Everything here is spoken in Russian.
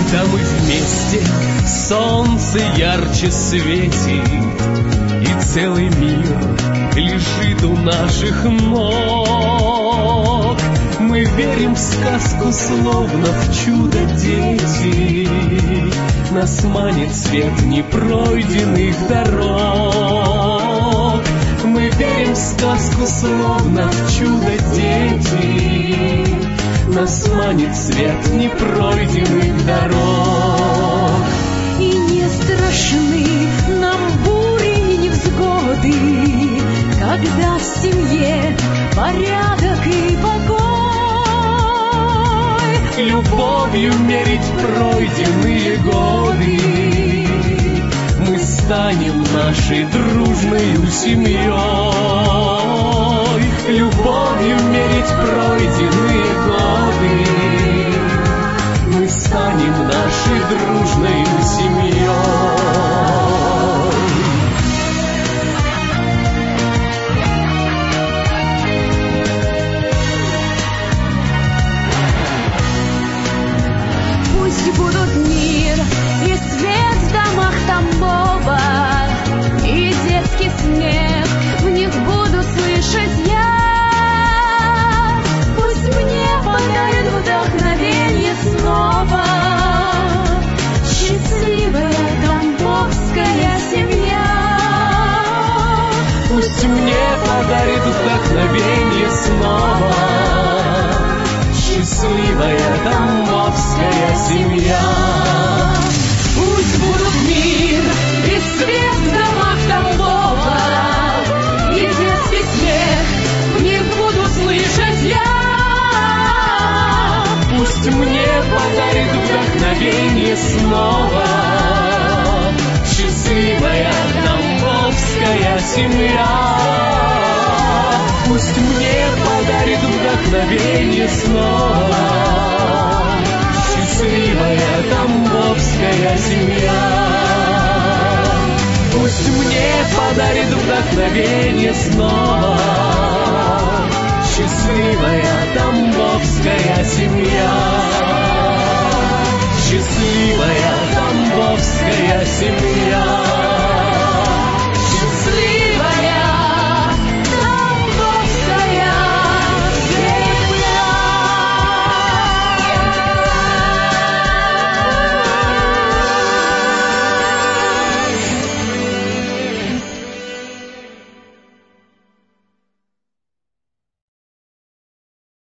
когда мы вместе, солнце ярче светит, и целый мир лежит у наших ног. Мы верим в сказку, словно в чудо, дети. Нас манит свет непройденных дорог. Мы верим в сказку, словно в чудо, дети. Нас манит свет непройденных дорог. И не страшны нам бури и невзгоды, когда в семье порядок и покой. Любовью мерить пройденные годы, мы станем нашей дружной семьей. Любовью мерить пройденные годы, мы станем нашей дружной семьей. Будут мир и свет в домах Тамбова, и детский смех в них буду слышать я. Пусть мне подарит вдохновение снова счастливая тамбовская семья. Пусть мне подарит вдохновение снова счастливая тамбовская семья. Пусть будут мир и свет в домах Тамбова, и детский смех в них буду слышать я. Пусть мне подарит вдохновение снова счастливая тамбовская семья. Пусть мне подарит вдохновение снова счастливая тамбовская семья. Пусть мне подарит вдохновение снова счастливая тамбовская семья. Счастливая тамбовская семья.